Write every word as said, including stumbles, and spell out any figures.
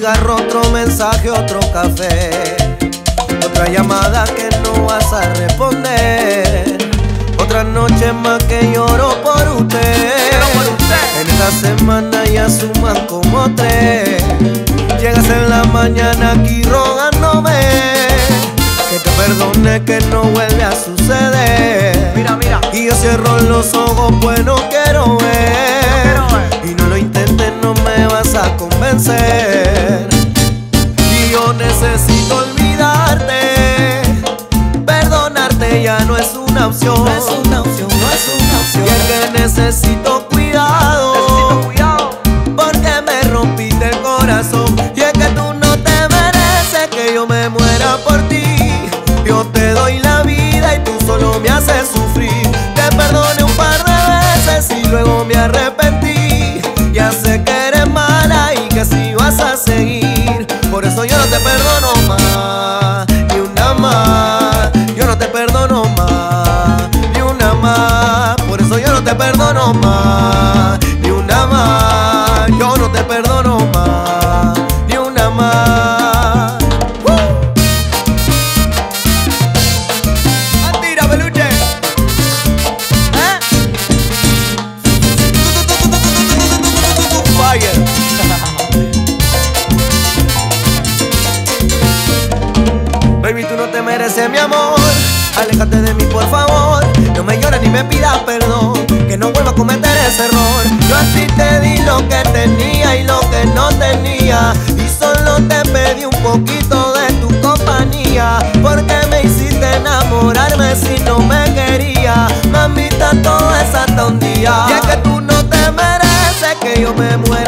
cigarro, otro mensaje, otro café, otra llamada que no vas a responder, otra noche más que lloro por usted. por usted. En esta semana ya suman como tres. Llegas en la mañana aquí rogándome que te perdone, que no vuelve a suceder. Mira, mira. Y yo cierro los ojos, pues no quiero ver. No quiero ver. Y no lo intentes, no me vas a convencer. Y yo necesito olvidarte, perdonarte ya no es una opción. No es una opción, no es una opción. Y es que necesito cuidado, Necesito cuidado. porque me rompiste el corazón. Y es que tú no te mereces que yo me muera por ti. Yo te doy la vida y tú solo me haces sufrir. Te perdoné un par de veces y luego me arrepentí. Ya sé que eres mala y que así vas a seguir. Por eso yo no te perdono más, ni una más. Yo no te perdono más, ni una más. Por eso yo no te perdono más, ni una más. Yo no te perdono más, ni una más. ¡Woo! ¡Atira, peluche! ¿Eh? Fire. Baby, tú no te mereces mi amor. Aléjate de mí, por favor. No me llores ni me pidas perdón, que no vuelva a cometer ese error. Yo a ti te di lo que tenía y lo que no tenía, y solo te pedí un poquito de tu compañía. Porque me hiciste enamorarme si no me quería. Mamita, todo es hasta un día. Y es que tú no te mereces que yo me muera